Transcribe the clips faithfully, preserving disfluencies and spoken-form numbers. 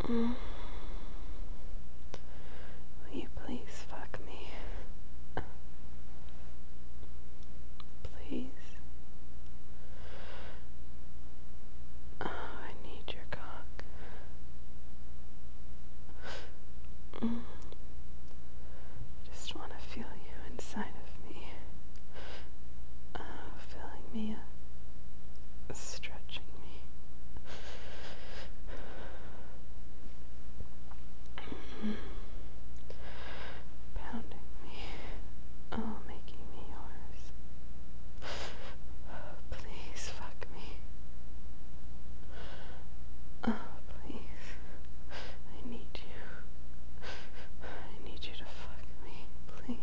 Mm. Will you please fuck me? Please. Oh, I need your cock. Mm. I just want to feel you inside of me. Oh, filling me up, stretching me. Mm. Pounding me. Oh, making me yours. Please fuck me. Oh, please. I need you. I need you to fuck me, please.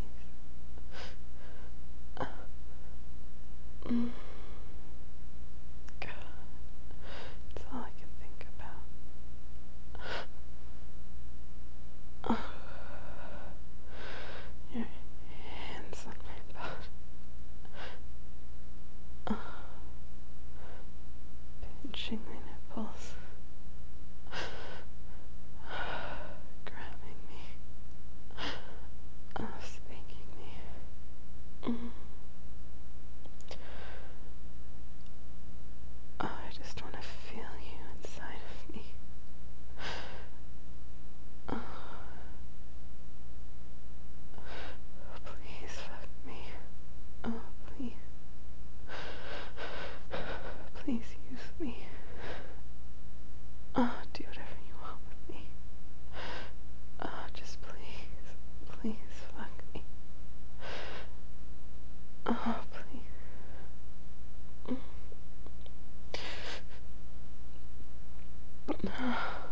Uh, mm. God, that's all I can think about. Oh, your hands on my body. Oh, pinching my nipples. Grabbing me. Oh, spanking me. Mm. Oh, I just want to feel you inside of me. Oh, please fuck me. Oh, please. Please use me. Oh, do whatever you want with me. Oh, just please, please fuck me. Oh, please. Mm.